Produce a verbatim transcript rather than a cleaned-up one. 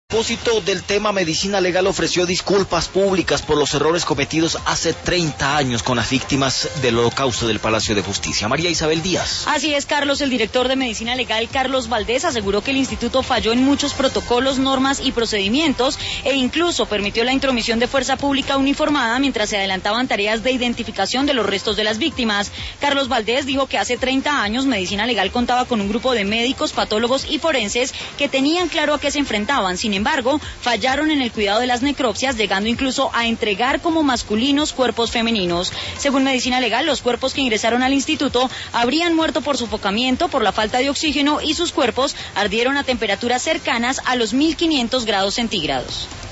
A propósito del tema, Medicina Legal ofreció disculpas públicas por los errores cometidos hace treinta años con las víctimas del Holocausto del Palacio de Justicia. María Isabel Díaz. Así es, Carlos. El director de Medicina Legal, Carlos Valdés, aseguró que el instituto falló en muchos protocolos, normas y procedimientos e incluso permitió la intromisión de fuerza pública uniformada mientras se adelantaban tareas de identificación de los restos de las víctimas. Carlos Valdés dijo que hace treinta años Medicina Legal contaba con un grupo de médicos, patólogos y forenses que tenían claro a qué se enfrentaban. Sin embargo, fallaron en el cuidado de las necropsias, llegando incluso a entregar como masculinos cuerpos femeninos. Según Medicina Legal, los cuerpos que ingresaron al instituto habrían muerto por sofocamiento, por la falta de oxígeno, y sus cuerpos ardieron a temperaturas cercanas a los mil quinientos grados centígrados.